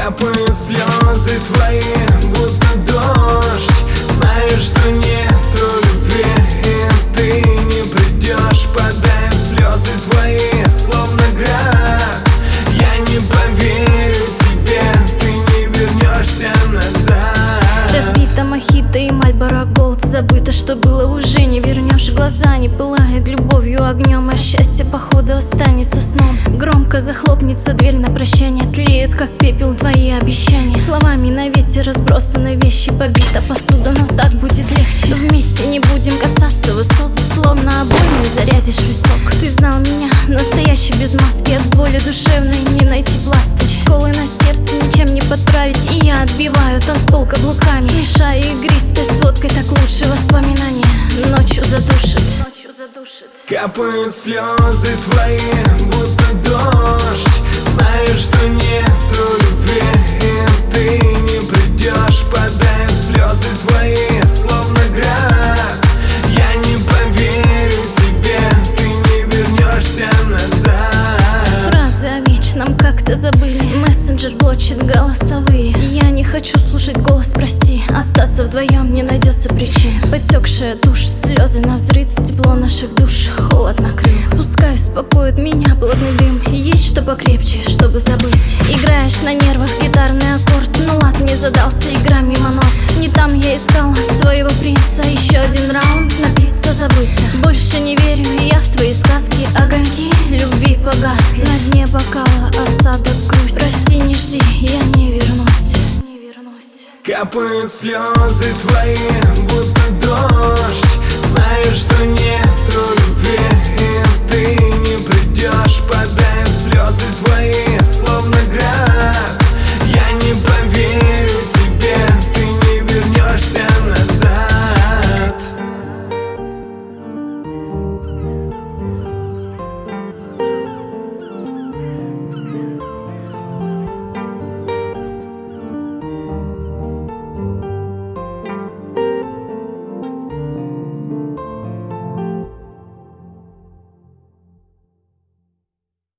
Капают слезы твои, будто дождь. Знаю, что нету любви, и ты не придешь. Падают слезы твои, словно град. Я не поверю тебе, ты не вернешься назад. Разбита мохито и Мальборо Голд. Забыто, что было, уже не вернешь. Глаза не пылают любовью, огнем, а счастье походу останется сном. Громко захлопнется дверь на прощание, тлеют как пепел твои обещания. Словами на ветер разбросаны вещи, побита посуда, но так будет легче. Вместе не будем касаться высот, словно обоймой зарядишь висок. Ты знал меня, настоящий без маски, от боли душевной не найти пластырь. Сколы на сердце ничем не подправить, и я отбиваю танцпол каблуками. Мешаю игристой сводкой, так лучше воспоминания ночью задушит. Капают слезы твои, будто дождь. Знаю, что нету любви, и ты не придешь. Падают слезы твои, словно град. Я не поверю тебе, ты не вернешься назад. Фразы о вечном как-то забыли, мессенджер блочит голосовые. Я не хочу слушать голос, прости, остаться вдвоем не найдется причин. Подсекшая душ, слезы навзрыд, тепло наших душ, холод накрыл. Пускай успокоит меня плотный дым, есть что покрепче, чтобы забыть. Играешь на нервах гитарный аккорд, но лад не задался, игра мимо нот. Не там я искала своего принца, еще один раунд, напиться, забыться. Больше не верю я в твои сказки, огоньки любви погасли. На дне бокала осадок, грусть, прости, не жди, я не вернусь. Капают слезы твои, будто дождь. Знаю, что нету любви,